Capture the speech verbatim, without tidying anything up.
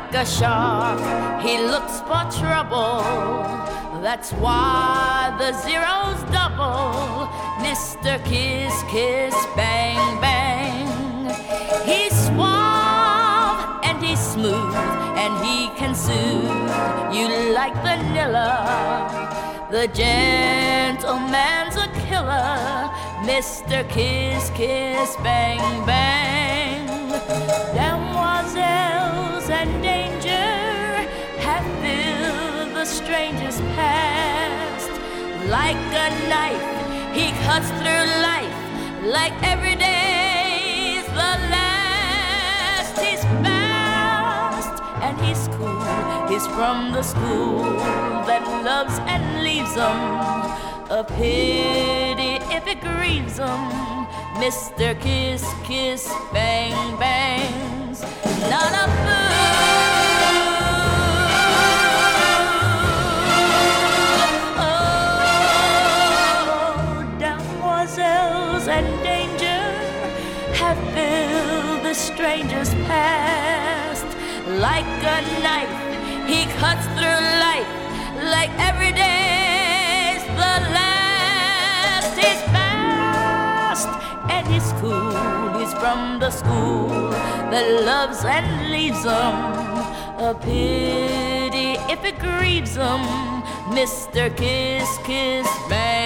like a shark, he looks for trouble. That's why the zeros double. Mister Kiss Kiss Bang Bang. He's suave and he's smooth and he can soothe you like vanilla. The gentleman's a killer. Mister Kiss Kiss Bang Bang. Demoiselles and danger have filled the stranger's past. Like a knife, he cuts through life. Like every day's the last. He's fast and he's cool. He's from the school that loves and leaves him. A pity if it grieves him. Mister Kiss Kiss Bang Bang's not a fool. Oh, demoiselles and danger have filled the stranger's past. Like a knife, he cuts through life. Like every day's the last. He's fast and he's cool. He's from the school that loves and leaves him. A pity if it grieves him. Mister Kiss Kiss Bang.